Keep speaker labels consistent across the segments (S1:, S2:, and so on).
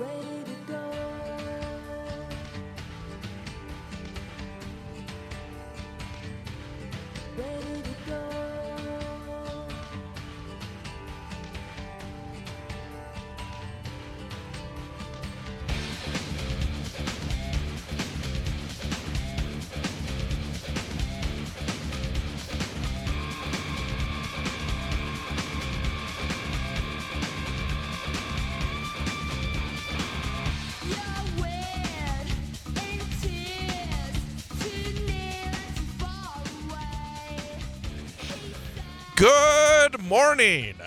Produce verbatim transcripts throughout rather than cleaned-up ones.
S1: ready to go. Ready to go. You're wet in tears, too near and too far away.
S2: Good morning.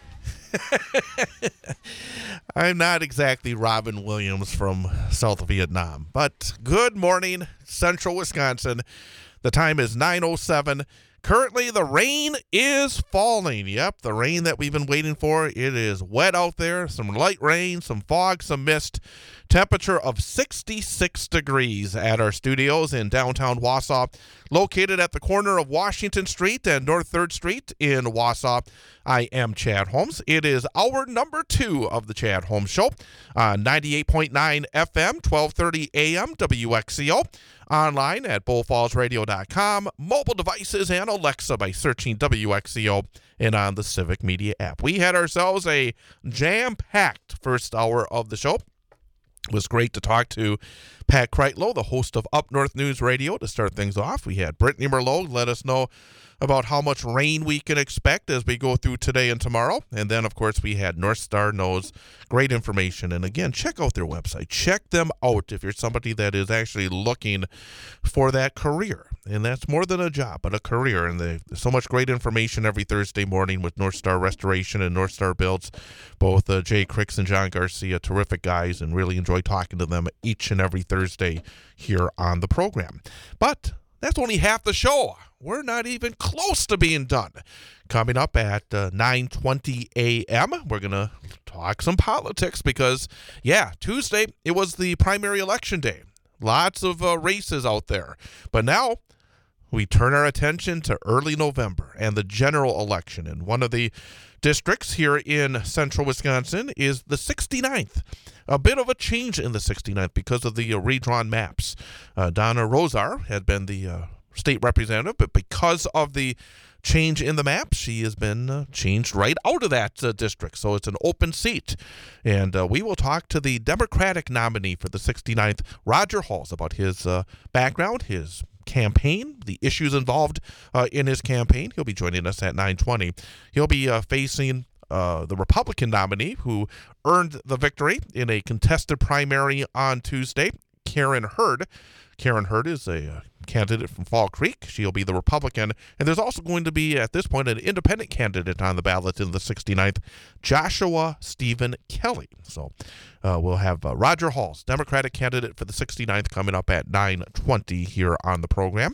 S2: I'm not exactly Robin Williams from South Vietnam, but good morning, Central Wisconsin. The time is nine oh seven. Currently, the rain is falling. Yep, the rain that we've been waiting for. It is wet out there. Some light rain, some fog, some mist. Temperature of sixty-six degrees at our studios in downtown Wausau, located at the corner of Washington Street and North third Street in Wausau. I am Chad Holmes. It is hour number two of the Chad Holmes Show on ninety-eight point nine F M, twelve thirty A M, W X C O. Online at bull falls radio dot com, mobile devices, and Alexa by searching W X C O, and on the Civic Media app. We had ourselves a jam-packed first hour of the show. It was great to talk to Pat Kreitlow, the host of Up North News Radio, to start things off. We had Brittany Merlot let us know about how much rain we can expect as we go through today and tomorrow. And then, of course, we had North Star Knows. Great information. And again, check out their website. Check them out if you're somebody that is actually looking for that career. And that's more than a job, but a career. And they, there's so much great information every Thursday morning with North Star Restoration and North Star Builds. Both uh, Jay Cricks and John Garcia, terrific guys, and really enjoy talking to them each and every Thursday here on the program. But that's only half the show. We're not even close to being done. Coming up at uh, nine twenty A M, we're going to talk some politics because, yeah, Tuesday, it was the primary election day. Lots of uh, races out there. But now we turn our attention to early November and the general election. And one of the districts here in central Wisconsin is the sixty-ninth. A bit of a change in the sixty-ninth because of the uh, redrawn maps. Uh, Donna Rosar had been the uh, state representative, but because of the change in the map, she has been uh, changed right out of that uh, district. So it's an open seat. And uh, we will talk to the Democratic nominee for the sixty-ninth, Roger Halls, about his uh, background, his campaign, the issues involved uh, in his campaign. He'll be joining us at nine twenty. He'll be uh, facing uh, the Republican nominee who earned the victory in a contested primary on Tuesday, Karen Hurd. Karen Hurd is a uh, candidate from Fall Creek. She'll be the Republican. And there's also going to be, at this point, an independent candidate on the ballot in the sixty-ninth, Joshua Stephen Kelly. So uh, we'll have uh, Roger Halls, Democratic candidate for the sixty-ninth, coming up at nine twenty here on the program.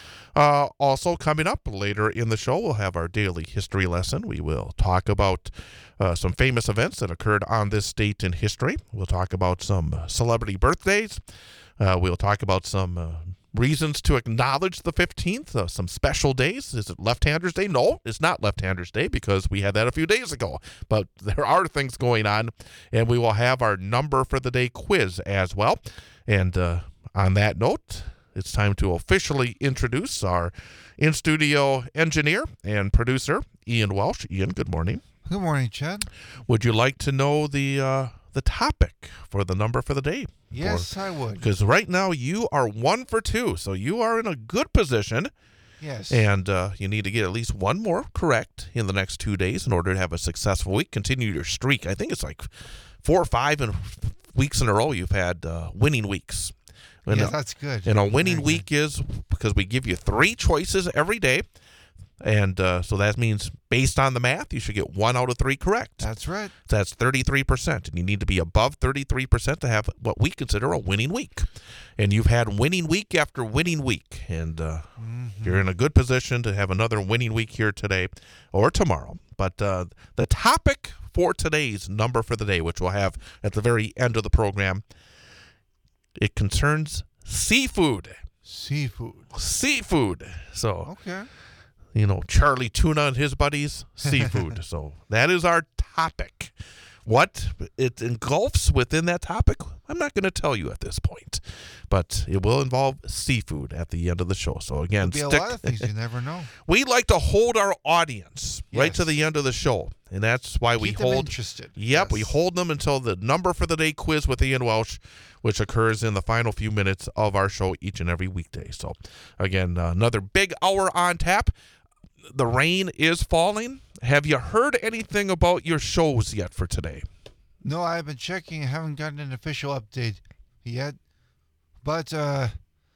S2: Uh, also coming up later in the show, we'll have our daily history lesson. We will talk about uh, some famous events that occurred on this date in history. We'll talk about some celebrity birthdays. Uh, we'll talk about some uh, reasons to acknowledge the fifteenth, uh, some special days. Is it Left-Handers Day? No, it's not Left-Handers Day because we had that a few days ago. But there are things going on, and we will have our number for the day quiz as well. And uh, on that note, it's time to officially introduce our in-studio engineer and producer, Ian Welsh. Ian, good morning.
S3: Good morning, Chad.
S2: Would you like to know the uh, the topic for the number for the day?
S3: Yes, I would.
S2: Because right now you are one for two, so you are in a good position.
S3: Yes.
S2: And uh, you need to get at least one more correct in the next two days in order to have a successful week. Continue your streak. I think it's like four or five in, weeks in a row you've had uh, winning weeks. And
S3: yeah,
S2: a,
S3: that's good.
S2: And a winning
S3: Very
S2: week
S3: good.
S2: is because we give you three choices every day. And uh, so that means based on the math, you should get one out of three correct.
S3: That's right.
S2: So that's thirty-three percent. And you need to be above thirty-three percent to have what we consider a winning week. And you've had winning week after winning week. And uh, mm-hmm. you're in a good position to have another winning week here today or tomorrow. But uh, the topic for today's number for the day, which we'll have at the very end of the program, it concerns seafood.
S3: Seafood.
S2: Seafood. So,
S3: okay.
S2: you know, Charlie Tuna and his buddies, seafood. So that is our topic. What it engulfs within that topic, I'm not going to tell you at this point. But it will involve seafood at the end of the show. So again,
S3: There'll be
S2: stick,
S3: a lot of things you never know.
S2: we like to hold our audience right to
S3: Yes.
S2: the end of the show. And that's why we
S3: Keep them
S2: hold
S3: interested.
S2: Yep, we
S3: Yes.
S2: hold them until the number for the day quiz with Ian Welsh, which occurs in the final few minutes of our show each and every weekday. So, again, uh, another big hour on tap. The rain is falling. Have you heard anything about your shows yet for today?
S3: No, I've been checking. I haven't gotten an official update yet. But uh,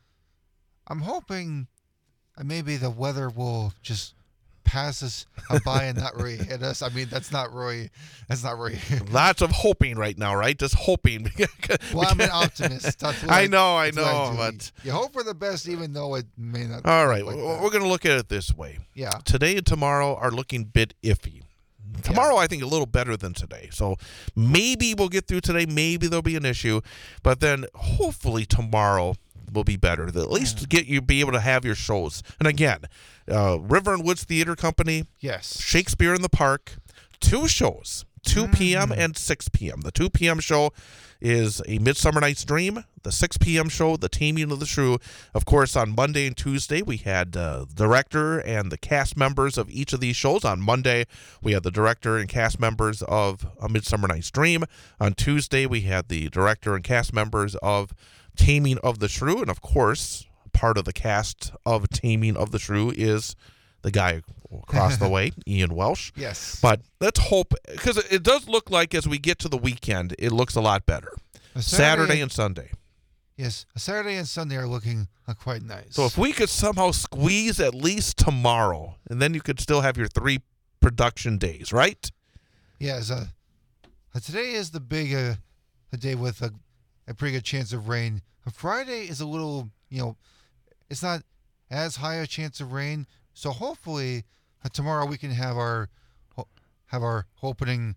S3: I'm hoping uh, maybe the weather will just pass us by and not really hit us. I mean, that's not really, that's not really.
S2: Lots of hoping right now, right? Just hoping.
S3: Well, I'm an optimist. That's what
S2: I know, I
S3: that's what
S2: know,
S3: do.
S2: but
S3: You hope for the best, even though it may not.
S2: all right,
S3: look like
S2: we're
S3: that.
S2: going to look at it this way.
S3: Yeah.
S2: Today and tomorrow are looking a bit iffy. Tomorrow, I think, a little better than today. So maybe we'll get through today. Maybe there'll be an issue. But then hopefully tomorrow will be better. At least get you be able to have your shows. And again, uh, River and Woods Theater Company,
S3: Yes.
S2: Shakespeare in the Park, two shows, two p.m. and six p.m. The two p.m. show is A Midsummer Night's Dream. The six p.m. show, The Taming of the Shrew. Of course, on Monday and Tuesday, we had uh, the director and the cast members of each of these shows. On Monday, we had the director and cast members of A Midsummer Night's Dream. On Tuesday, we had the director and cast members of Taming of the Shrew. And, of course, part of the cast of Taming of the Shrew is the guy across the way, Ian Welsh.
S3: Yes.
S2: But let's hope, because it does look like as we get to the weekend, it looks a lot better.
S3: A
S2: Saturday and Sunday.
S3: Yes, a Saturday and Sunday are looking uh, quite nice.
S2: So if we could somehow squeeze at least tomorrow, and then you could still have your three production days, right?
S3: Yes, uh, uh, today is the big uh, a day with a, a pretty good chance of rain. Uh, Friday is a little, you know, it's not as high a chance of rain. So hopefully uh, tomorrow we can have our ho- have our opening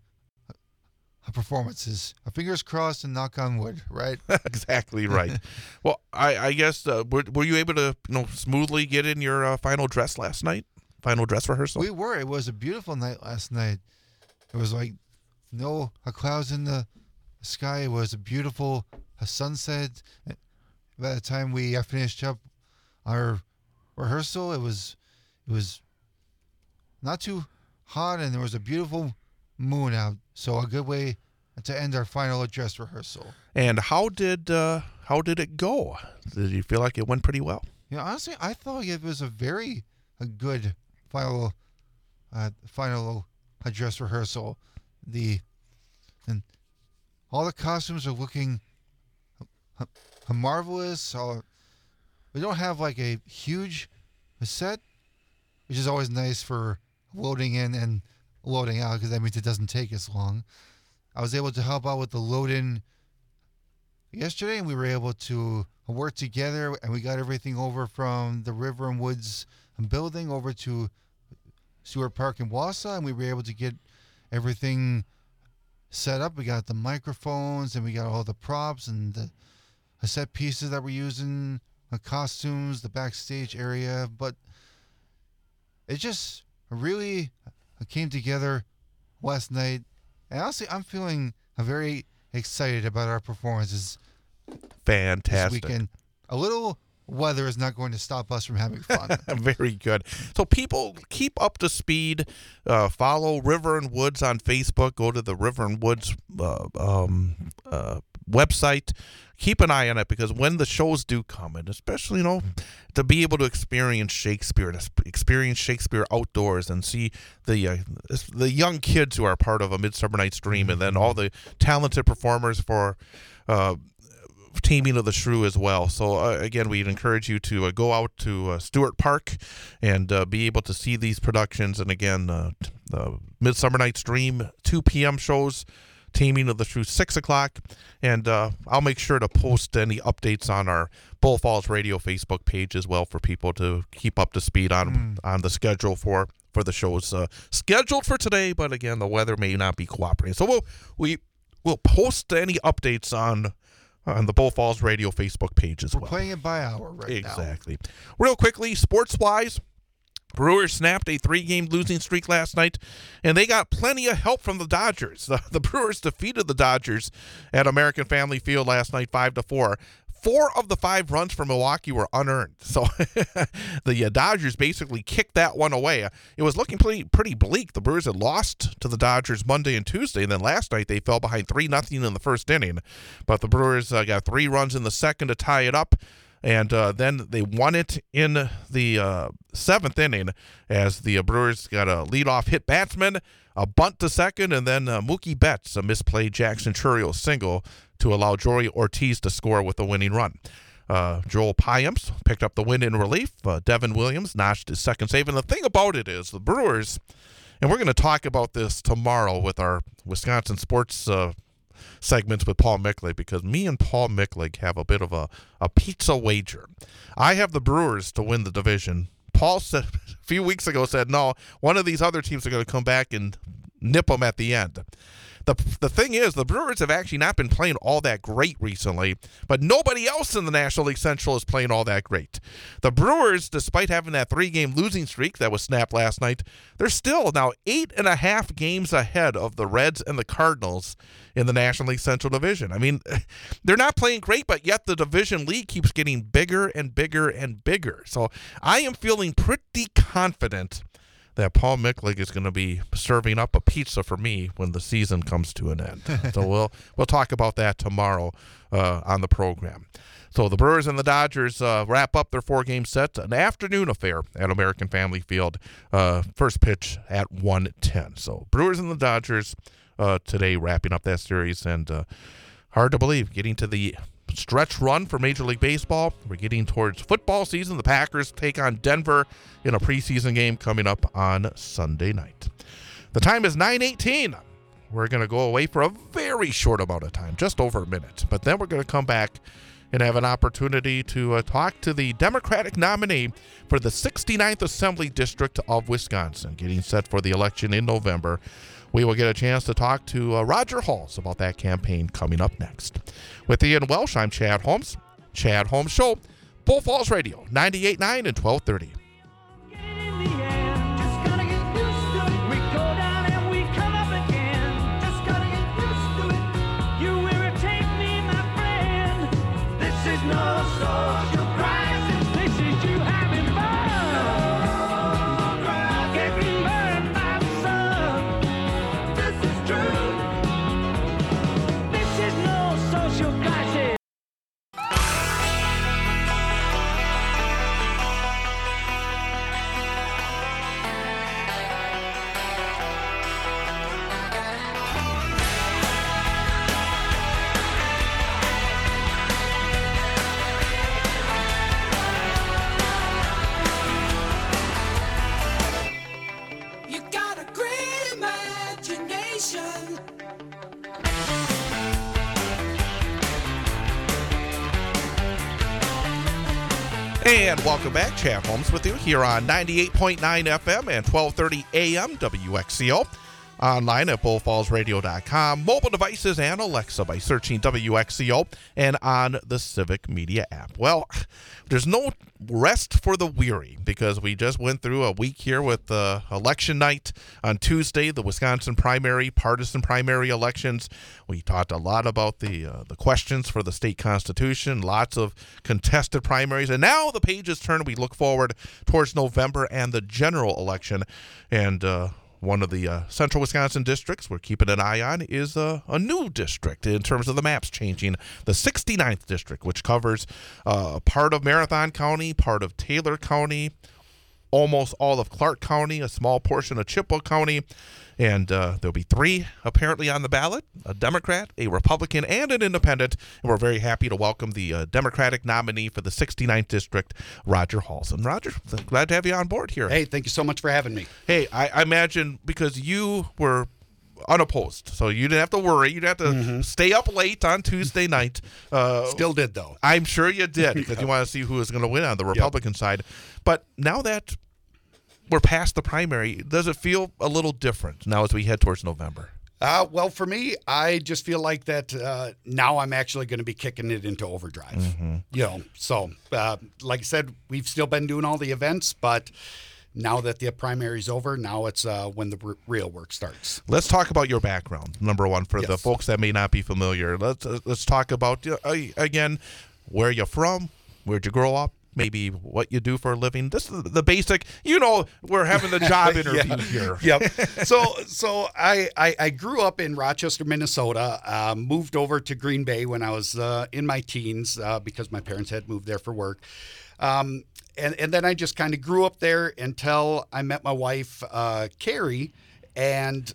S3: uh, performances. Uh, fingers crossed and knock on wood, right?
S2: Exactly right. Well, I, I guess, uh, were, were you able to you know, smoothly get in your uh, final dress last night? Final dress rehearsal?
S3: We were. It was a beautiful night last night. It was like no uh, clouds in the sky. It was a beautiful uh, sunset. By the time we uh, finished up our rehearsal, it was it was not too hot, and there was a beautiful moon out. So a good way to end our final dress rehearsal.
S2: And how did uh, how did it go? Did you feel like it went pretty well?
S3: You know, honestly, I thought it was a very a good final uh, final uh, dress rehearsal. The and all the costumes are looking uh, uh, marvelous. Uh, we don't have like a huge set, which is always nice for loading in and loading out, because that means it doesn't take as long. I was able to help out with the load in yesterday, and we were able to work together, and we got everything over from the River and Woods building over to Stewart Park in Wausau, and we were able to get everything set up. We got the microphones, and we got all the props and the, the set pieces that we're using, the costumes, the backstage area, but it just really came together last night. And honestly, I'm feeling very excited about our performances this
S2: Fantastic.
S3: weekend. A little weather is not going to stop us from having fun.
S2: Very good. So people keep up to speed. Uh, follow River and Woods on Facebook. Go to the River and Woods uh, um, uh, website. Keep an eye on it, because when the shows do come, and especially, you know, to be able to experience Shakespeare, to experience Shakespeare outdoors and see the uh, the young kids who are part of A Midsummer Night's Dream, and then all the talented performers for uh, Taming of the Shrew as well. So uh, again, we'd encourage you to uh, go out to uh, Stewart Park and uh, be able to see these productions. And again, uh, the Midsummer Night's Dream two p.m. shows, Taming of the Shrew six o'clock, and uh, I'll make sure to post any updates on our Bull Falls Radio Facebook page as well for people to keep up to speed on
S3: Mm.
S2: on the schedule for for the shows uh, scheduled for today. But again, the weather may not be cooperating, so we'll we will post any updates on on the Bull Falls Radio Facebook page as
S3: We're
S2: well.
S3: playing it by hour right now.
S2: Exactly. Real quickly, sports wise. Brewers snapped a three-game losing streak last night, and they got plenty of help from the Dodgers. The, the Brewers defeated the Dodgers at American Family Field last night, five to four. Four of the five runs from Milwaukee were unearned. So the uh, Dodgers basically kicked that one away. It was looking pretty pretty bleak. The Brewers had lost to the Dodgers Monday and Tuesday, and then last night they fell behind three nothing in the first inning. But the Brewers uh, got three runs in the second to tie it up. And uh, then they won it in the uh, seventh inning as the uh, Brewers got a leadoff hit batsman, a bunt to second, and then uh, Mookie Betts, a misplayed Jackson Churriel single to allow Jory Ortiz to score with a winning run. Uh, Joel Payamps picked up the win in relief. Uh, Devin Williams notched his second save. And the thing about it is the Brewers, and we're going to talk about this tomorrow with our Wisconsin sports uh segments with Paul Micklig, because me and Paul Micklig have a bit of a, a pizza wager. I have the Brewers to win the division. Paul said a few weeks ago said, no, one of these other teams are going to come back and nip them at the end. The the thing is, the Brewers have actually not been playing all that great recently, but nobody else in the National League Central is playing all that great. The Brewers, despite having that three-game losing streak that was snapped last night, they're still now eight and a half games ahead of the Reds and the Cardinals in the National League Central Division. I mean, they're not playing great, but yet the division lead keeps getting bigger and bigger and bigger. So I am feeling pretty confident that Paul Micklig is going to be serving up a pizza for me when the season comes to an end. So we'll we'll talk about that tomorrow uh, on the program. So the Brewers and the Dodgers uh, wrap up their four-game set, an afternoon affair at American Family Field. Uh, first pitch at one ten. So Brewers and the Dodgers uh, today wrapping up that series, and uh, hard to believe getting to the stretch run for Major League Baseball. We're getting towards football season. The Packers take on Denver in a preseason game coming up on Sunday night. The time is nine eighteen. We're going to go away for a very short amount of time, just over a minute. But then we're going to come back and have an opportunity to uh, talk to the Democratic nominee for the sixty-ninth Assembly District of Wisconsin, getting set for the election in November. We will get a chance to talk to uh, Roger Halls about that campaign coming up next. With Ian Welsh, I'm Chad Holmes. Chad Holmes Show, Bull Falls Radio, ninety-eight point nine and twelve thirty.
S1: You got a great imagination.
S2: And welcome back. Chad Holmes with you here on ninety-eight point nine F M and twelve thirty A M W X C O. Online at bull falls radio dot com, mobile devices and Alexa by searching W X C O, and on the Civic Media app. Well, there's no rest for the weary because we just went through a week here with uh, election night on Tuesday, the Wisconsin primary, partisan primary elections. We talked a lot about the uh, the questions for the state constitution, lots of contested primaries, and now the pages turn. We look forward towards November and the general election, and uh, one of the uh, central Wisconsin districts we're keeping an eye on is uh, a new district in terms of the maps changing. The sixty-ninth district, which covers uh, part of Marathon County, part of Taylor County, almost all of Clark County, a small portion of Chippewa County. And uh, there'll be three apparently on the ballot, a Democrat, a Republican, and an independent. And we're very happy to welcome the uh, Democratic nominee for the sixty-ninth district, Roger Halls. And Roger, glad to have you on board here.
S4: Hey, thank you so much for having me.
S2: Hey, I, I imagine because you were unopposed, so you didn't have to worry. You didn't have to
S4: Mm-hmm.
S2: stay up late on Tuesday night. Uh,
S4: Still did, though.
S2: I'm sure you did because you want to see who is going to win on the Republican side. But now that we're past the primary, does it feel a little different now as we head towards November?
S4: Uh, well, for me, I just feel like that uh, now I'm actually going to be kicking it into overdrive.
S2: Mm-hmm.
S4: You know, so uh, like I said, we've still been doing all the events, but now that the primary's over, now it's uh, when the r- real work starts.
S2: Let's talk about your background. Number one, for the
S4: Yes.
S2: folks that may not be familiar, let's uh, let's talk about uh, again where you're from, where'd you grow up, maybe what you do for a living. This is the basic. You know, we're having the job interview here.
S4: Yep. So, so I, I I grew up in Rochester, Minnesota. Uh, moved over to Green Bay when I was uh, in my teens uh, because my parents had moved there for work. Um, and and then I just kind of grew up there until I met my wife, uh, Carrie, and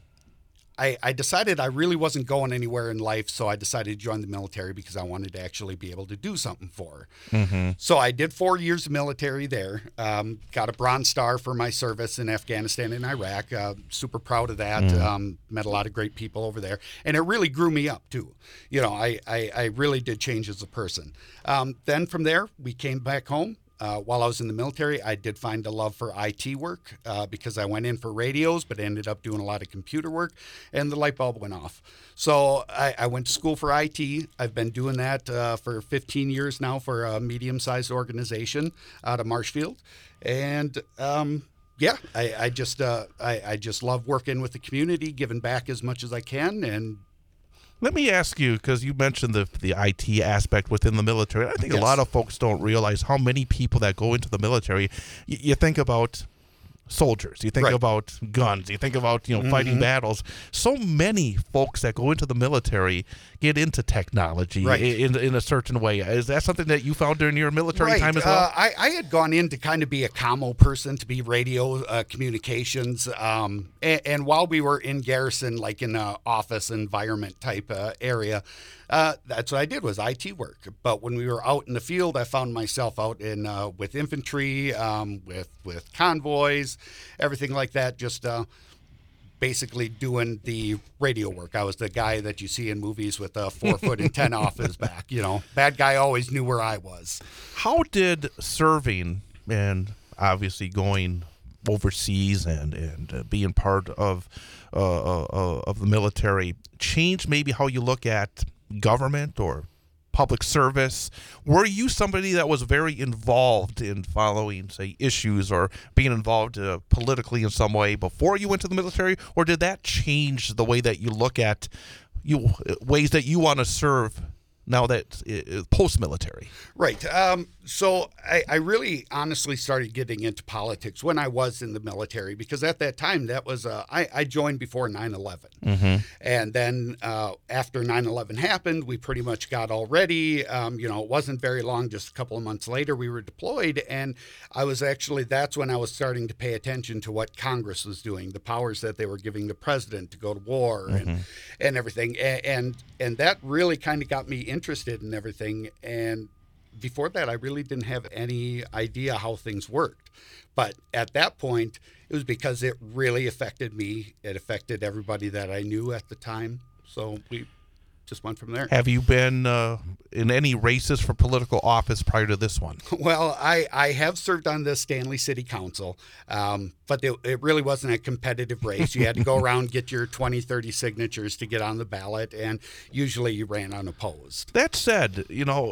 S4: I, I decided I really wasn't going anywhere in life, so I decided to join the military because I wanted to actually be able to do something for her.
S2: Mm-hmm.
S4: So I did four years of military there, um, got a Bronze Star for my service in Afghanistan and Iraq. Uh, super proud of that.
S2: Mm.
S4: Um, met a lot of great people over there, and it really grew me up too. You know, I, I, I really did change as a person. Um, then from there, we came back home. Uh, while I was in the military, I did find a love for I T work uh, because I went in for radios, but ended up doing a lot of computer work, and the light bulb went off. So I, I went to school for I T. I've been doing that uh, for fifteen years now for a medium-sized organization out of Marshfield, and um, yeah, I, I just uh, I, I just love working with the community, giving back as much as I can, and
S2: Let me ask you, because you mentioned the the I T aspect within the military. I think
S4: Yes.
S2: a lot of folks don't realize how many people that go into the military. Y- you think about soldiers, you think
S4: Right.
S2: about guns, you think about you know fighting
S4: Mhm.
S2: battles. So many folks that go into the military get into technology
S4: Right.
S2: i- in in a certain way. Is that something that you found during your military
S4: Right.
S2: time as well?
S4: Uh, I, I had gone in to kind of be a commo person, to be radio uh, communications. Um, and, and while we were in garrison, like in a office environment type uh, area, uh, that's what I did was I T work. But when we were out in the field, I found myself out in uh, with infantry, um, with with convoys, everything like that. Just uh, basically doing the radio work. I was the guy that you see in movies with a four foot antenna off his back. You know, bad guy always knew where I was.
S2: How did serving and obviously going overseas and and uh, being part of uh, uh, of the military change maybe how you look at government or public service? Were you somebody that was very involved in following, say, issues or being involved uh, politically in some way before you went to the military, or did that change the way that you look at you ways that you want to serve now that uh, post-military?
S4: Right. Um, so I, I really honestly started getting into politics when I was in the military, because at that time that was uh, I, I joined before nine eleven.
S2: Mm-hmm.
S4: And then uh, after nine eleven happened, we pretty much got all ready. Um, you know, it wasn't very long, just a couple of months later, we were deployed. And I was actually, that's when I was starting to pay attention to what Congress was doing, the powers that they were giving the president to go to war and, and everything. And, and, and that really kind of got me interested in everything. And before that, I really didn't have any idea how things worked. But at that point, it was because it really affected me. It affected everybody that I knew at the time. So we just went from there.
S2: Have you been uh, in any races for political office prior to this one?
S4: Well, I, I have served on the Stanley City Council, um, but it, it really wasn't a competitive race. You had to go around, get your twenty, thirty signatures to get on the ballot, and usually you ran unopposed.
S2: That said, you know,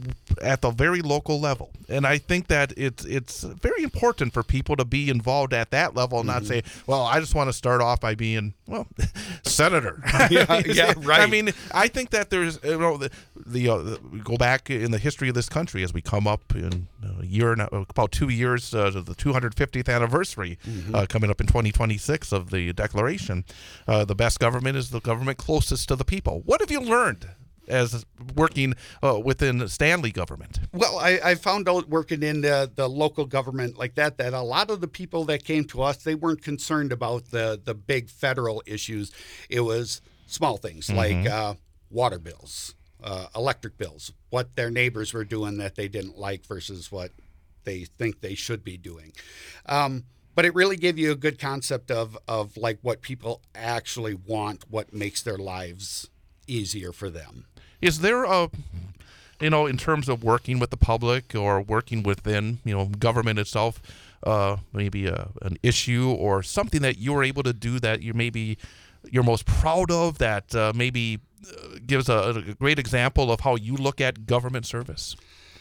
S2: at the very local level, and I think that it's it's very important for people to be involved at that level and not say, well, I just want to start off by being, well, senator.
S4: Yeah, yeah, right.
S2: I mean, I think that there's, you know, the, the, uh, the we go back in the history of this country as we come up in a year and a, about two years uh, to the two hundred fiftieth anniversary uh, coming up in twenty twenty-six of the Declaration. Uh, the best government is the government closest to the people. What have you learned as working uh, within Stanley government?
S4: Well, I, I found out working in the, the local government like that, that a lot of the people that came to us, they weren't concerned about the, the big federal issues. It was small things like uh, water bills, uh, electric bills, what their neighbors were doing that they didn't like versus what they think they should be doing. Um, but it really gave you a good concept of, of like what people actually want, what makes their lives easier for them.
S2: Is there a, you know, in terms of working with the public or working within, you know, government itself, uh, maybe a, an issue or something that you were able to do that you maybe you're most proud of, that uh, maybe uh, gives a, a great example of how you look at government service?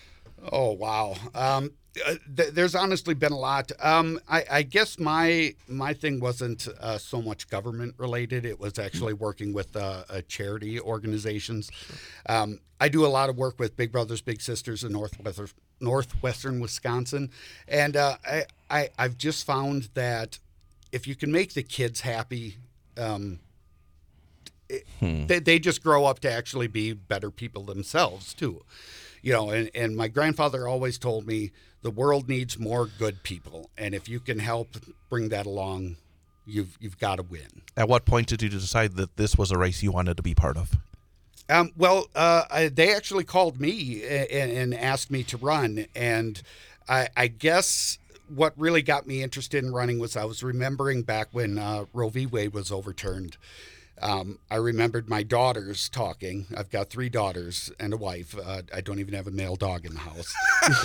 S4: Oh, wow. Um, uh, th- there's honestly been a lot. Um, I, I guess my my thing wasn't uh, so much government related. It was actually working with uh, uh, charity organizations. Um, I do a lot of work with Big Brothers Big Sisters in Northwestern, Northwestern Wisconsin. And uh, I, I, I've just found that if you can make the kids happy, um, it,
S2: Hmm.
S4: they, they just grow up to actually be better people themselves, too. You know, and, and my grandfather always told me the world needs more good people. And if you can help bring that along, you've you've got to win.
S2: At what point did you decide that this was a race you wanted to be part of?
S4: Um, well, uh, I, they actually called me and, and asked me to run. And I, I guess what really got me interested in running was I was remembering back when uh, Roe v. Wade was overturned. Um, I remembered my daughters talking. I've got three daughters and a wife. Uh, I don't even have a male dog in the house.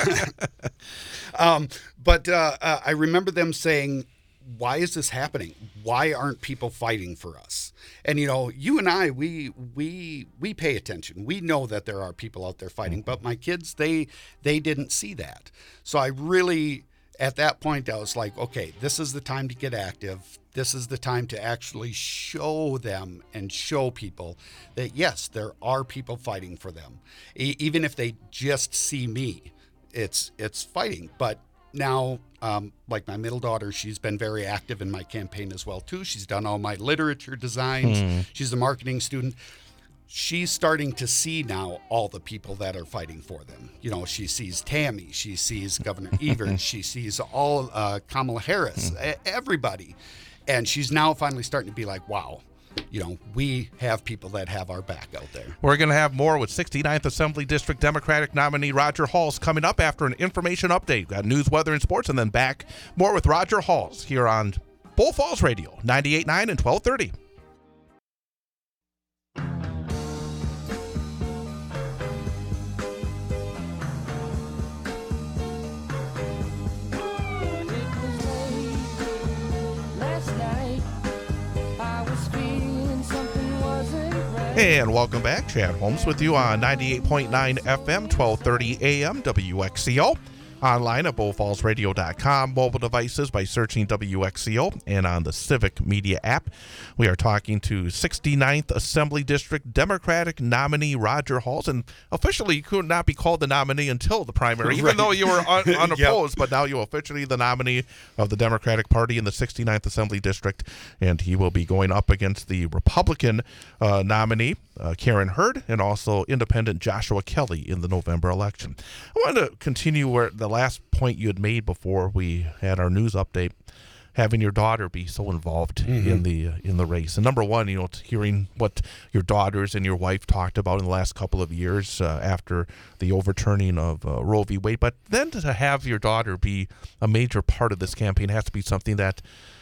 S4: um, but uh, uh, I remember them saying, why is this happening? Why aren't people fighting for us? And, you know, you and I, we we we pay attention. We know that there are people out there fighting, but my kids, they they didn't see that. So I really, at that point, I was like, okay, this is the time to get active. This is the time to actually show them and show people that, yes, there are people fighting for them. E- even if they just see me, it's it's fighting. But now, um, like my middle daughter, she's been very active in my campaign as well, too. She's done all my literature designs.
S2: Hmm.
S4: She's a marketing student. She's starting to see now all the people that are fighting for them. You know, she sees Tammy, she sees Governor Evers, she sees all uh, Kamala Harris, e- everybody. And she's now finally starting to be like, wow, you know, we have people that have our back out there.
S2: We're going to have more with sixty-ninth Assembly District Democratic nominee Roger Halls coming up after an information update. Got news, weather, and sports, and then back more with Roger Halls here on Bull Falls Radio, ninety-eight point nine and twelve thirty. And welcome back. Chad Holmes with you on ninety-eight point nine F M, twelve thirty A M, W X C O. Online at bull falls radio dot com, mobile devices by searching W X C O, and on the Civic Media app. We are talking to sixty-ninth Assembly District Democratic nominee Roger Halls, and officially you could not be called the nominee until the primary, even
S4: Right.
S2: though you were un- unopposed,
S4: Yep.
S2: but now you're officially the nominee of the Democratic Party in the sixty-ninth Assembly District, and he will be going up against the Republican uh, nominee, uh, Karen Hurd, and also independent Joshua Kelly in the November election. I want to continue where the last point you had made before we had our news update, having your daughter be so involved
S4: Mm-hmm.
S2: in the uh, in the race. And number one, you know, t- hearing what your daughters and your wife talked about in the last couple of years uh, after the overturning of uh, Roe v. Wade, but then to have your daughter be a major part of this campaign has to be something that,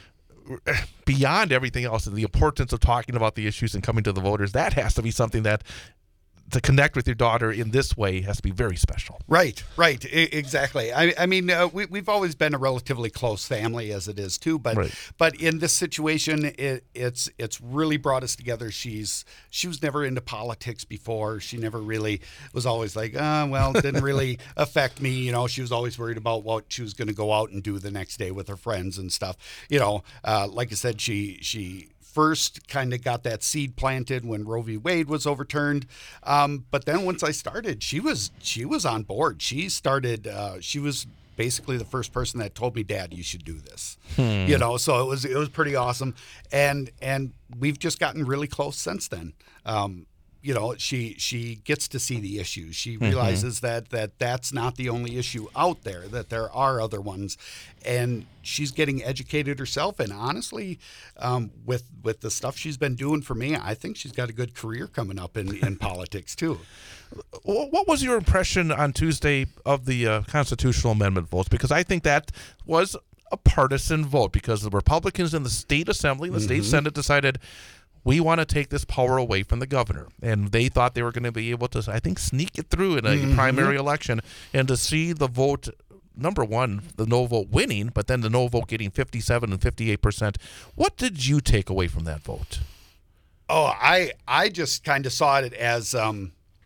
S2: beyond everything else, and the importance of talking about the issues and coming to the voters, that has to be something that, to connect with your daughter in this way, has to be very special.
S4: Right, right, I- exactly. I, I mean, uh, we, we've always been a relatively close family, as it is too. But
S2: Right.
S4: but in this situation, it, it's it's really brought us together. She's she was never into politics before. She never really was always like, uh, well, it didn't really affect me. You know, she was always worried about what she was going to go out and do the next day with her friends and stuff. You know, uh, like I said, she she. first kind of got that seed planted when Roe v. Wade was overturned. Um, but then once I started, she was she was on board. She started, uh, she was basically the first person that told me, Dad, you should do this. You know, so it was it was pretty awesome. And and we've just gotten really close since then. Um, you know, she she gets to see the issues. She realizes that that that's not the only issue out there, that there are other ones. And she's getting educated herself. And honestly, um, with with the stuff she's been doing for me, I think she's got a good career coming up in, in politics, too.
S2: Wh- What was your impression on Tuesday of the uh, constitutional amendment votes? Because I think that was a partisan vote, because the Republicans in the state assembly and the state senate decided, we want to take this power away from the governor. And they thought they were going to be able to, I think, sneak it through in a primary election. And to see the vote, number one, the no vote winning, but then the no vote getting fifty-seven and fifty-eight percent. What did you take away from that vote?
S4: Oh, I I just kind of saw it as um,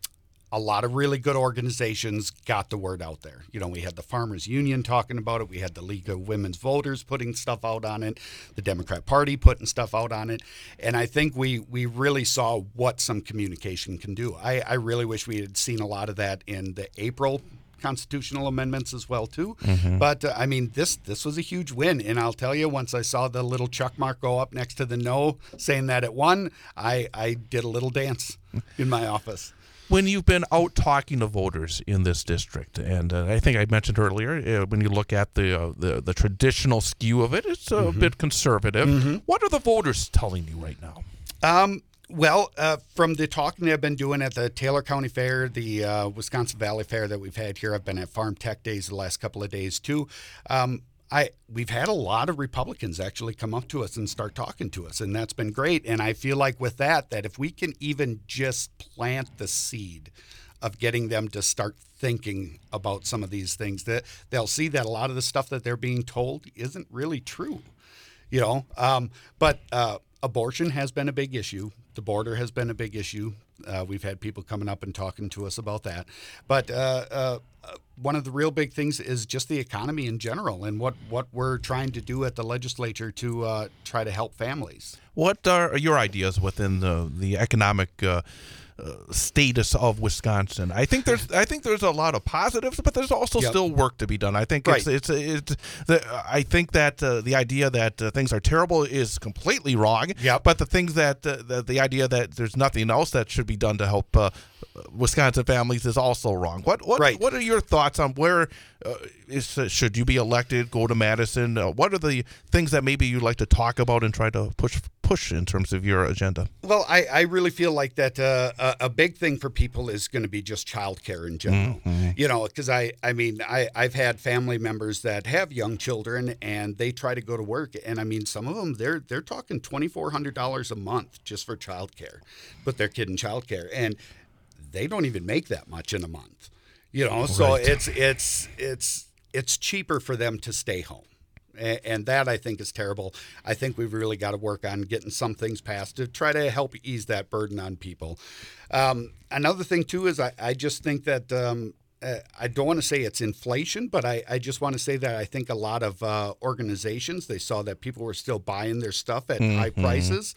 S4: a lot of really good organizations got the word out there. You know, we had the Farmers Union talking about it. We had the League of Women's Voters putting stuff out on it. The Democrat Party putting stuff out on it. And I think we we really saw what some communication can do. I, I really wish we had seen a lot of that in the April constitutional amendments as well too. Mm-hmm. But uh, I mean, this this was a huge win, and I'll tell you, once I saw the little check mark go up next to the no, saying that it won, I I did a little dance in my office.
S2: When you've been out talking to voters in this district, and uh, I think I mentioned earlier, uh, when you look at the, uh, the the traditional skew of it, it's a mm-hmm. bit conservative. Mm-hmm. What are the voters telling you right now? Um.
S4: Well, uh, from the talking that I've been doing at the Taylor County Fair, the uh, Wisconsin Valley Fair that we've had here, I've been at Farm Tech Days the last couple of days too. Um, I we've had a lot of Republicans actually come up to us and start talking to us, and that's been great. And I feel like with that, that if we can even just plant the seed of getting them to start thinking about some of these things, that they'll see that a lot of the stuff that they're being told isn't really true. You know, um, but uh, abortion has been a big issue. The border has been a big issue. Uh, we've had people coming up and talking to us about that. But uh, uh, one of the real big things is just the economy in general, and what, what we're trying to do at the legislature to uh, try to help families.
S2: What are your ideas within the, the economic uh, uh, status of Wisconsin? I think there's I think there's a lot of positives, but there's also
S4: Yep.
S2: still work to be done. I think
S4: Right.
S2: it's it's it's the, I think that uh, the idea that uh, things are terrible is completely wrong.
S4: Yep.
S2: But the things that uh, the, the idea that there's nothing else that should be done to help uh, Wisconsin families is also wrong. What what
S4: Right.
S2: what are your thoughts on where uh, is uh, should you be elected? Go to Madison. Uh, what are the things that maybe you'd like to talk about and try to push push in terms of your agenda?
S4: Well, I, I really feel like that uh, a, a big thing for people is going to be just childcare in general.
S2: Mm-hmm.
S4: You know, because I, I mean, I, I've had family members that have young children and they try to go to work. And I mean, some of them, they're they're talking twenty-four hundred dollars a month just for childcare, put their kid in childcare. And they don't even make that much in a month. You know, so
S2: Right.
S4: it's it's it's it's cheaper for them to stay home. A- And that, I think, is terrible. I think we've really got to work on getting some things passed to try to help ease that burden on people. Um, another thing, too, is I, I just think that um, uh, I don't want to say it's inflation, but I, I just want to say that I think a lot of uh, organizations, they saw that people were still buying their stuff at high prices,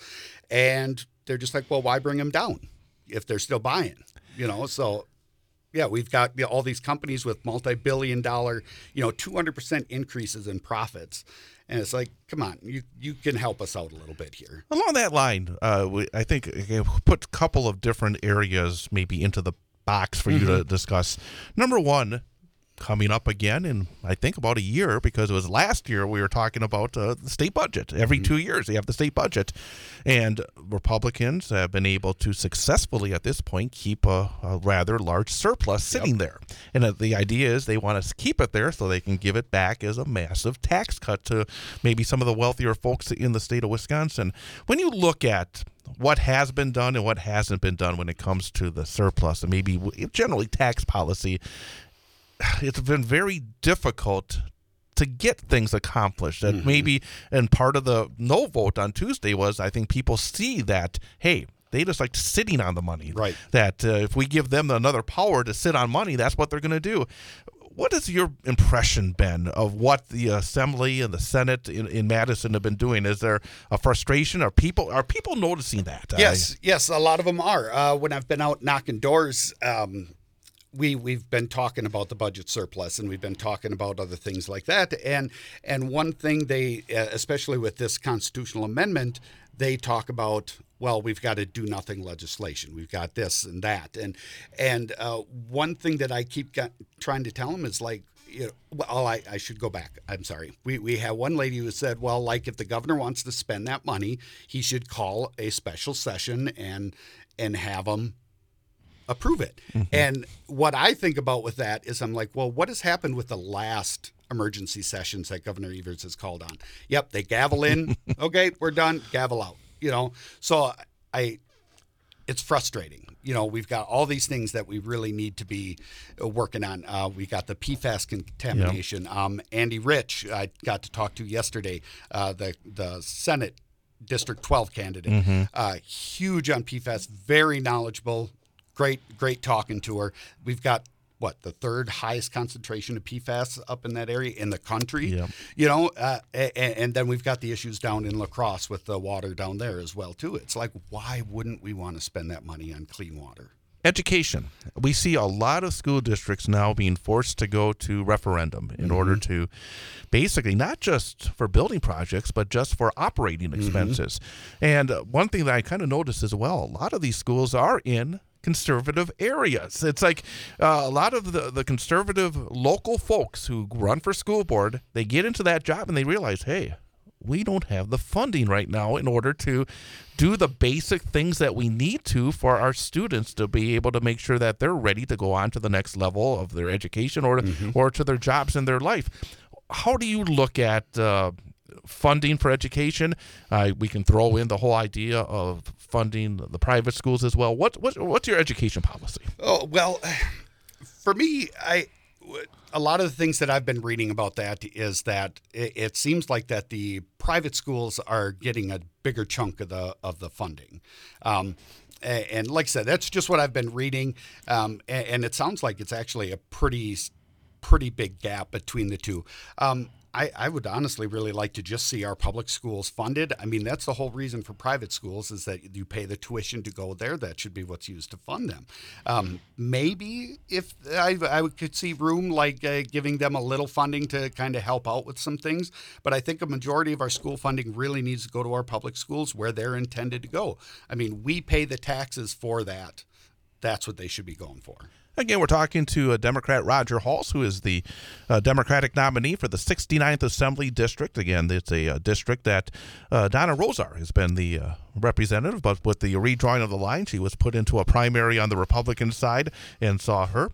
S4: and they're just like, well, why bring them down if they're still buying? You know, so... Yeah, we've got you know, all these companies with multi-billion dollar, you know, two hundred percent increases in profits. And it's like, come on, you, you can help us out a little bit here.
S2: Along that line, uh, we, I think uh, put a couple of different areas maybe into the box for you to discuss. Number one, coming up again in, I think, about a year, because it was last year we were talking about uh, the state budget. Every two years they have the state budget. And Republicans have been able to successfully, at this point, keep a, a rather large surplus sitting there. And uh, the idea is they want to keep it there so they can give it back as a massive tax cut to maybe some of the wealthier folks in the state of Wisconsin. When you look at what has been done and what hasn't been done when it comes to the surplus and maybe generally tax policy, it's been very difficult to get things accomplished. That mm-hmm. maybe, and part of the no vote on Tuesday was, I think people see that, hey, they just like sitting on the money.
S4: Right.
S2: That uh, if we give them another power to sit on money, that's what they're going to do. What has your impression been of what the Assembly and the Senate in, in Madison have been doing? Is there a frustration? Are people are people noticing that?
S4: Yes, I, yes, a lot of them are. Uh, when I've been out knocking doors, um, we we've been talking about the budget surplus, and we've been talking about other things like that. And and one thing they, especially with this constitutional amendment, they talk about, well, we've got to do nothing legislation. We've got this and that. And and uh, one thing that I keep got, trying to tell them is like, you know, well, I, I should go back. I'm sorry. We we have one lady who said, well, like if the governor wants to spend that money, he should call a special session and and have them approve it. Mm-hmm. And what I think about with that is I'm like, well, what has happened with the last emergency sessions that Governor Evers has called on? Yep, they gavel in. Okay, we're done. Gavel out. You know, so I, it's frustrating. You know, we've got all these things that we really need to be working on. Uh, we got the P FAS contamination. Yep. Um, Andy Rich, I got to talk to yesterday, uh, the the Senate District twelve candidate, mm-hmm. uh, huge on P FAS, very knowledgeable. great, great talking to her. We've got what the third highest concentration of P FAS up in that area in the country.
S2: Yep.
S4: You know, uh, and, and then we've got the issues down in La Crosse with the water down there as well too. It's like, why wouldn't we want to spend that money on clean water?
S2: Education. We see a lot of school districts now being forced to go to referendum in mm-hmm. order to basically not just for building projects, but just for operating expenses. Mm-hmm. And uh, one thing that I kind of noticed as well, a lot of these schools are in conservative areas. It's like uh, a lot of the, the conservative local folks who run for school board, they get into that job and they realize, hey, we don't have the funding right now in order to do the basic things that we need to for our students to be able to make sure that they're ready to go on to the next level of their education or, mm-hmm. or to their jobs in their life. How do you look at uh, funding for education? Uh, we can throw in the whole idea of funding the private schools as well. What, what what's your education policy?
S4: Oh, well, for me, I a lot of the things that I've been reading about that is that it, it seems like that the private schools are getting a bigger chunk of the of the funding. Um, and, and like I said, that's just what I've been reading. Um, and, and it sounds like it's actually a pretty pretty big gap between the two. Um, I, I would honestly really like to just see our public schools funded. I mean, that's the whole reason for private schools is that you pay the tuition to go there. That should be what's used to fund them. Um, maybe if I, I could see room like uh, giving them a little funding to kind of help out with some things. But I think a majority of our school funding really needs to go to our public schools where they're intended to go. I mean, we pay the taxes for that. That's what they should be going for.
S2: Again, we're talking to a Democrat, Roger Halls, who is the uh, Democratic nominee for the sixty-ninth Assembly District. Again, it's a uh, district that uh, Donna Rosar has been the uh, representative, but with the redrawing of the line, she was put into a primary on the Republican side and saw her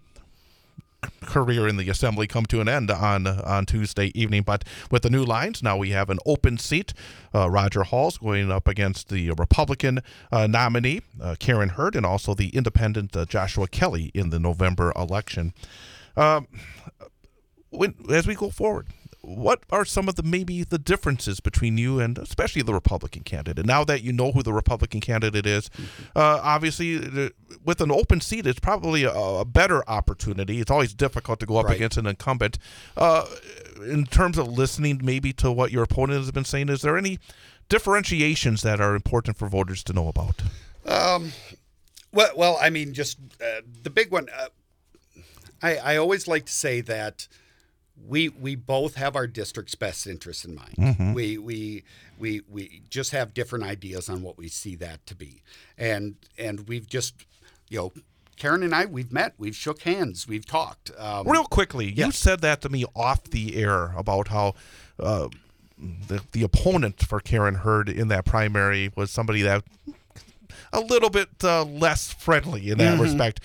S2: career in the Assembly come to an end on on Tuesday evening. But with the new lines, now we have an open seat. Uh, Roger Halls going up against the Republican uh, nominee, uh, Karen Hurd, and also the independent uh, Joshua Kelly in the November election. Um, when, as we go forward, what are some of the maybe the differences between you and especially the Republican candidate? Now that you know who the Republican candidate is, uh, obviously the, with an open seat, it's probably a, a better opportunity. It's always difficult to go up
S4: right.
S2: against an incumbent. Uh, in terms of listening maybe to what your opponent has been saying, is there any differentiations that are important for voters to know about?
S4: Um, well, well, I mean, just uh, the big one. Uh, I, I always like to say that We we both have our district's best interests in mind. Mm-hmm. We we we we just have different ideas on what we see that to be, and and we've just, you know, Karen and I, we've met, we've shook hands, we've talked. Um,
S2: Real quickly,
S4: yeah.
S2: you said that to me off the air about how uh, the the opponent for Karen Hurd in that primary was somebody that a little bit uh, less friendly in that mm-hmm. respect.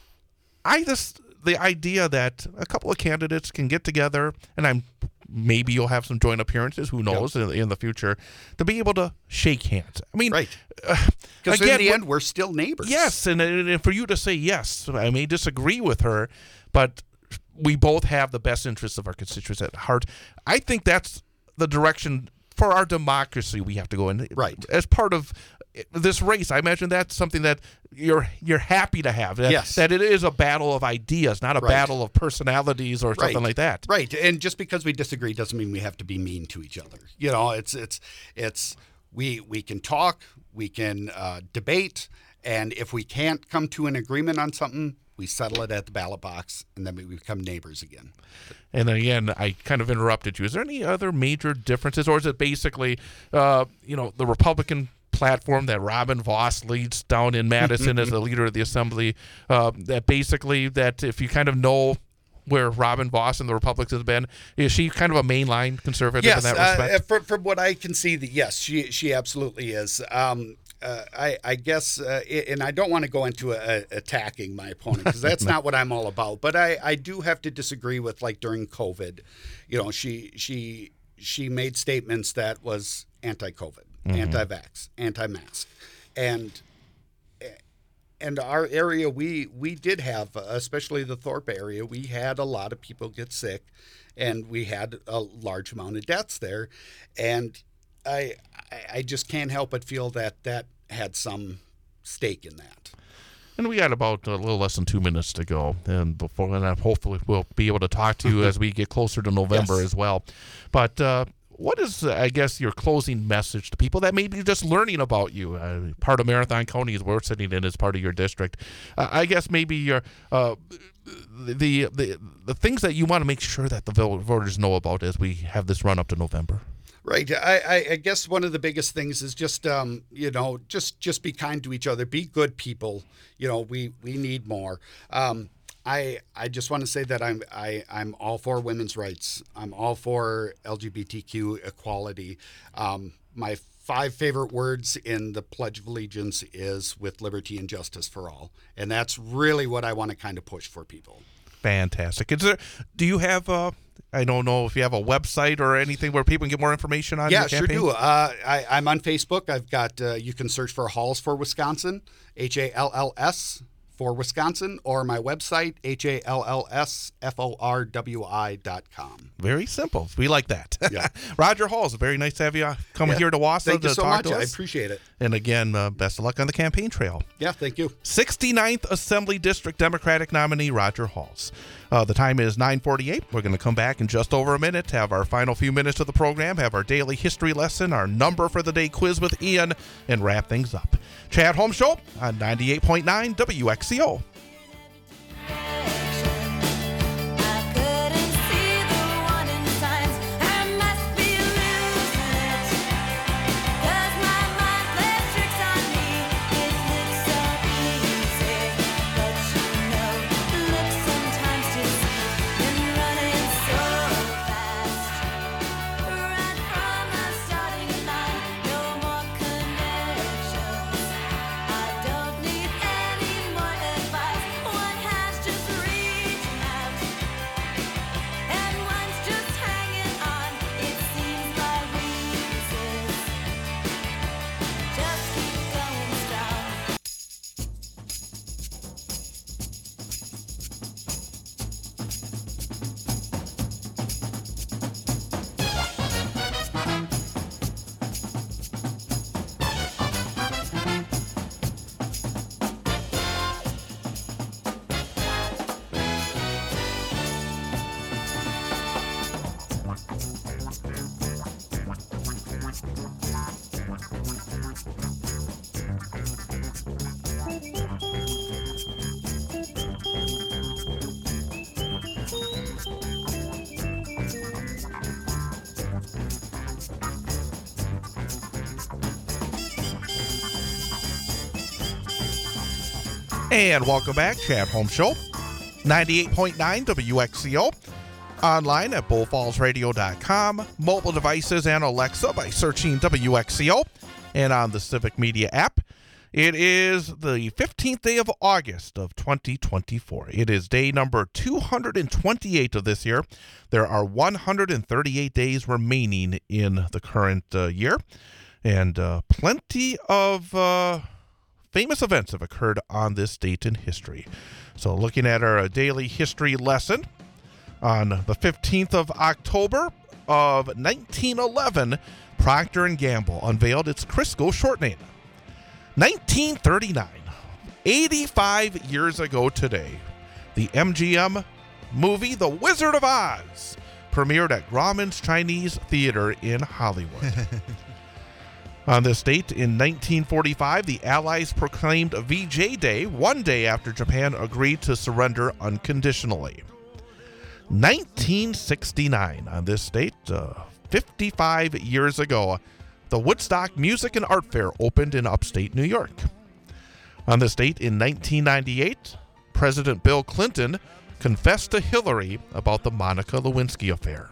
S2: I just. The idea that a couple of candidates can get together, and I'm maybe you'll have some joint appearances, who knows, yep. in, in the future, to be able to shake hands. I mean,
S4: right? Because
S2: uh,
S4: in the end, we're still neighbors.
S2: Yes, and, and for you to say yes, I may disagree with her, but we both have the best interests of our constituents at heart. I think that's the direction for our democracy we have to go in.
S4: Right.
S2: As part of this race, I imagine that's something that you're you're happy to have. That,
S4: yes.
S2: That it is a battle of ideas, not a
S4: right.
S2: battle of personalities or something
S4: right.
S2: like that.
S4: Right. And just because we disagree doesn't mean we have to be mean to each other. You know, it's it's it's we we can talk, we can uh, debate, and if we can't come to an agreement on something, we settle it at the ballot box, and then we become neighbors again.
S2: And again, I kind of interrupted you. Is there any other major differences, or is it basically, uh, you know, the Republican platform that Robin Vos leads down in Madison as the leader of the Assembly, uh, that basically that if you kind of know where Robin Vos and the Republicans have been, is she kind of a mainline conservative
S4: yes,
S2: in that respect?
S4: Uh, from, from what I can see, the, yes, she she absolutely is. Um, uh, I, I guess, uh, and I don't want to go into a, a attacking my opponent because that's no. not what I'm all about. But I, I do have to disagree with, like, during COVID, you know, she she she made statements that was anti-COVID. Mm-hmm. Anti-vax, anti-mask, and and our area, we we did have, especially the Thorpe area, we had a lot of people get sick, and we had a large amount of deaths there, and I I just can't help but feel that that had some stake in that.
S2: And we got about a little less than two minutes to go. And before that, hopefully we'll be able to talk to you as we get closer to November
S4: Yes.
S2: as well. But uh, what is, uh, I guess, your closing message to people that may be just learning about you? Uh, part of Marathon County is we're sitting in as part of your district. Uh, I guess maybe your uh, the, the the things that you want to make sure that the vo- voters know about as we have this run up to November.
S4: Right. I, I, I guess one of the biggest things is just, um, you know, just just be kind to each other. Be good people. You know, we, we need more. Um, I I just want to say that I'm I, I'm all for women's rights. I'm all for L G B T Q equality. Um, my five favorite words in the Pledge of Allegiance is with liberty and justice for all. And that's really what I want to kind of push for people.
S2: Fantastic. Is there, do you have, uh, I don't know if you have a website or anything where people can get more information on
S4: Yeah,
S2: your
S4: sure
S2: campaign?
S4: do. Uh, I, I'm on Facebook. I've got, uh, you can search for Halls for Wisconsin, H A L L S for Wisconsin, or my website, H A L L S F O R W I dot com.
S2: Very simple. We like that.
S4: Yeah.
S2: Roger Halls, very nice to have you come
S4: Yeah.
S2: here to Wausau
S4: Thank
S2: to
S4: you so
S2: talk
S4: much.
S2: to
S4: I
S2: us.
S4: appreciate it.
S2: And again, uh, best of luck on the campaign trail.
S4: Yeah, thank you.
S2: sixty-ninth Assembly District Democratic nominee Roger Halls. Uh, the time is nine forty-eight. We're going to come back in just over a minute to have our final few minutes of the program, have our daily history lesson, our number for the day quiz with Ian, and wrap things up. Chad Holmes Show on ninety-eight point nine W X C O.
S5: I couldn't see the warning signs. I must be losing it. 'Cause my mind plays tricks on me. It looks so easy, but you know, looks sometimes deceive. Been running so fast, right from the starting line. No more connections. I don't need any more advice. One has just reaching out, and one's just hanging on. It seems my weaknesses just keep going strong.
S2: And welcome back, Chad Holmes Show, ninety-eight point nine W X C O. Online at bull falls radio dot com, mobile devices and Alexa by searching W X C O, and on the Civic Media app. It is the fifteenth day of August of twenty twenty-four. It is day number two hundred twenty-eight of this year. There are one hundred thirty-eight days remaining in the current uh, year, and uh, plenty of uh, famous events have occurred on this date in history. So looking at our uh, daily history lesson, on the fifteenth of October of nineteen eleven, Procter and Gamble unveiled its Crisco shortening. nineteen thirty-nine, eighty-five years ago today, the M G M movie The Wizard of Oz premiered at Grauman's Chinese Theater in Hollywood. On this date in nineteen forty-five, the Allies proclaimed V J Day one day after Japan agreed to surrender unconditionally. nineteen sixty-nine, on this date, uh, fifty-five years ago, the Woodstock Music and Art Fair opened in upstate New York. On this date in nineteen ninety-eight, President Bill Clinton confessed to Hillary about the Monica Lewinsky affair.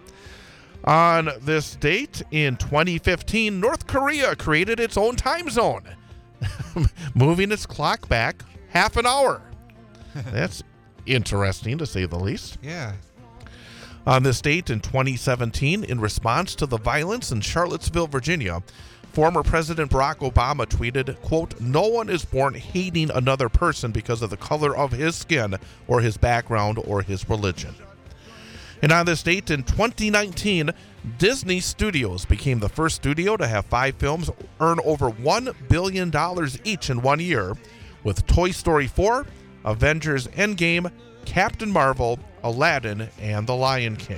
S2: On this date in twenty fifteen, North Korea created its own time zone, moving its clock back half an hour. That's interesting, to say the least.
S3: Yeah.
S2: On this date in twenty seventeen, in response to the violence in Charlottesville, Virginia, former President Barack Obama tweeted, quote, "No one is born hating another person because of the color of his skin or his background or his religion." And on this date in twenty nineteen, Disney Studios became the first studio to have five films earn over one billion dollars each in one year, with Toy Story four, Avengers Endgame, Captain Marvel, Aladdin, and The Lion King.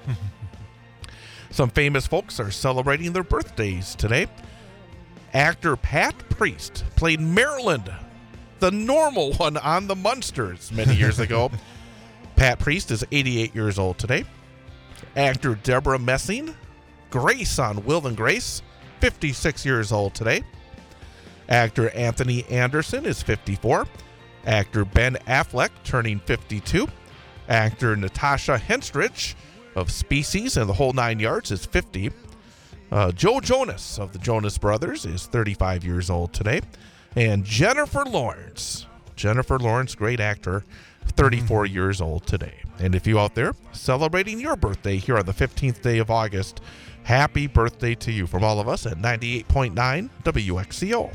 S2: Some famous folks are celebrating their birthdays today. Actor Pat Priest played Maryland, the normal one on the Munsters many years ago. Pat Priest is eighty-eight years old today. Actor Deborah Messing, Grace on Will and Grace, fifty-six years old today. Actor Anthony Anderson is fifty-four. Actor Ben Affleck turning fifty-two. Actor Natasha Henstridge of Species and the Whole Nine Yards is fifty. Uh, Joe Jonas of the Jonas Brothers is thirty-five years old today. And Jennifer Lawrence, Jennifer Lawrence, great actor, thirty-four years old today. And if you out there celebrating your birthday here on the fifteenth day of August, happy birthday to you from all of us at ninety-eight point nine W X C O.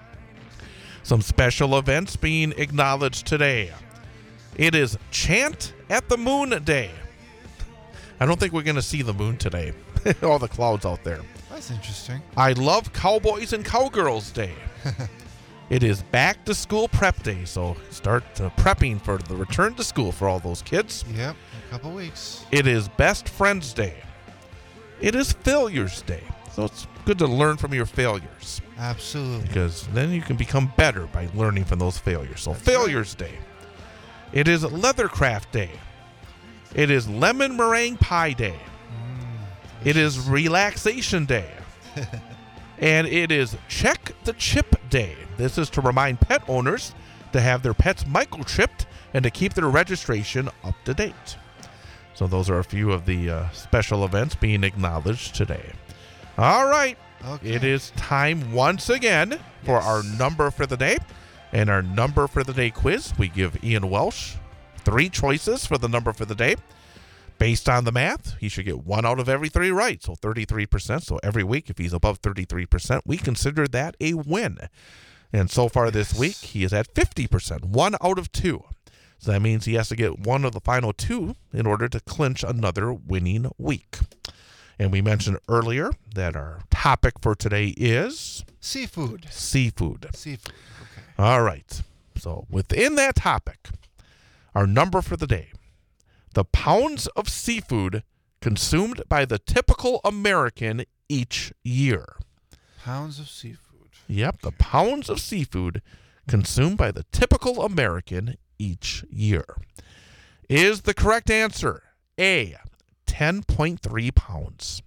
S2: Some special events being acknowledged today. It is Chant at the Moon Day. I don't think we're going to see the moon today. All the clouds out there.
S3: That's interesting.
S2: I love Cowboys and Cowgirls Day. It is Back to School Prep Day, so start uh, prepping for the return to school for all those kids.
S3: Yep, a couple weeks.
S2: It is Best Friends Day. It is Failures Day, so it's good to learn from your failures
S3: Absolutely.
S2: because then you can become better by learning from those failures. So
S3: That's
S2: Failures Day. It is Leathercraft Day. It is Lemon Meringue Pie Day. It is Relaxation Day. And it is Check the Chip Day. This is to remind pet owners to have their pets microchipped and to keep their registration up to date. So those are a few of the uh, special events being acknowledged today. All right.
S3: Okay.
S2: It is time once again for
S3: Yes.
S2: our number for the day. And our number for the day quiz, we give Ian Welsh three choices for the number for the day. Based on the math, he should get one out of every three right, so thirty-three percent. So every week, if he's above thirty-three percent, we consider that a win. And so far this week, he is at fifty percent, one out of two. So that means he has to get one of the final two in order to clinch another winning week. And we mentioned earlier that our topic for today is
S3: Seafood.
S2: seafood.
S3: Seafood. Okay.
S2: All right. So within that topic, our number for the day, the pounds of seafood consumed by the typical American each year.
S3: Pounds of seafood.
S2: Yep, the pounds of seafood consumed by the typical American each year. Is the correct answer A, ten point three pounds,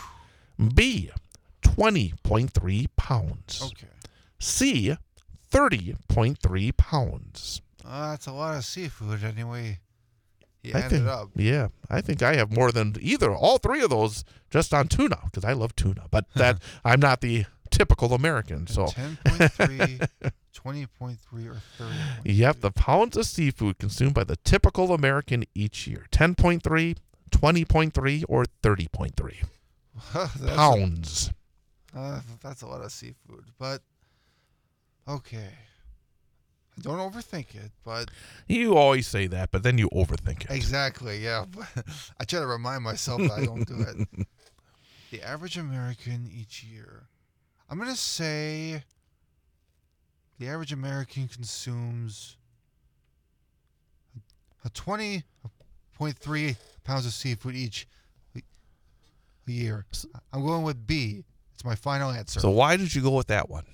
S2: B, twenty point three pounds,
S3: Okay.
S2: C, thirty point three pounds?
S3: Uh, that's a lot of seafood anyway. You
S2: I
S3: add
S2: think,
S3: it up.
S2: Yeah, I think I have more than either, all three of those just on tuna because I love tuna. But that I'm not the typical American. So,
S3: ten point three, twenty point three, or thirty point three.
S2: yep, the pounds of seafood consumed by the typical American each year: ten point three, twenty point three, or thirty point three
S3: That's a-
S2: pounds.
S3: Uh, that's a lot of seafood, but okay. Don't overthink it, but
S2: You always say that, but then you overthink it.
S3: exactly, yeah. I try to remind myself that I don't do it. The average American each year. I'm going to say the average American consumes a twenty point three pounds of seafood each year. I'm going with B. It's my final answer.
S2: So why did you go with that one?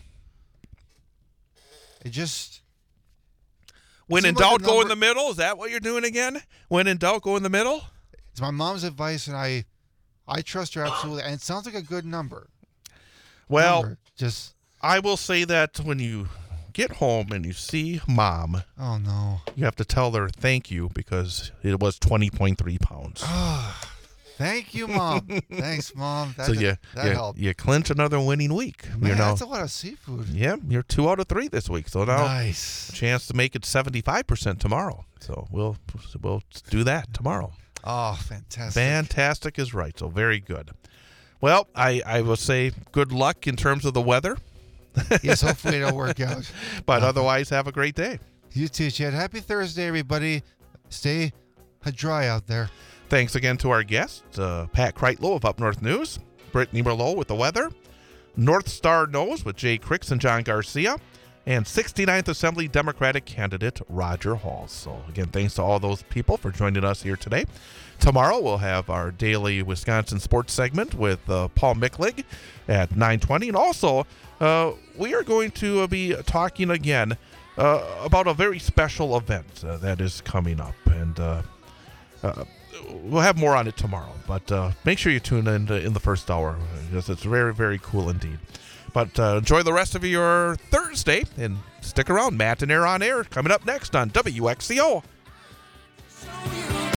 S3: It just...
S2: When in
S3: seemed like
S2: doubt,
S3: the
S2: go in
S3: number-
S2: the middle. Is that what you're doing again? When in doubt, go in the middle.
S3: It's my mom's advice, and I, I trust her absolutely. And it sounds like a good number.
S2: Well,
S3: Number. just
S2: I will say that when you get home and you see mom,
S3: oh no.
S2: you have to tell her thank you because it was twenty point three pounds.
S3: Thank you, mom. Thanks, mom. That,
S2: so you,
S3: that
S2: you,
S3: helped.
S2: you clinch another winning week.
S3: Man,
S2: you know,
S3: that's a lot of seafood.
S2: yeah, you're two out of three this week. So now
S3: Nice.
S2: chance to make it seventy-five percent tomorrow. So we'll we'll do that tomorrow.
S3: Oh, fantastic.
S2: Fantastic is right. So very good. Well, I, I will say good luck in terms of the weather,
S3: Yes, hopefully it'll work out.
S2: but otherwise have a great day.
S3: You too, Chad. Happy Thursday, everybody. Stay dry out there.
S2: Thanks again to our guests, uh, Pat Kreitlow of Up North News, Brittany Merlot with the weather, North Star Knows with Jay Cricks and John Garcia, and sixty-ninth Assembly Democratic candidate Roger Hall. So, again, thanks to all those people for joining us here today. Tomorrow, we'll have our daily Wisconsin sports segment with uh, Paul Micklig at nine twenty. And also, uh, we are going to be talking again uh, about a very special event uh, that is coming up. And uh, uh, we'll have more on it tomorrow. But uh, make sure you tune in to, in the first hour, because it's very, very cool indeed. But uh, enjoy the rest of your Thursday, and stick around. Matt and Air on Air coming up next on W X C O.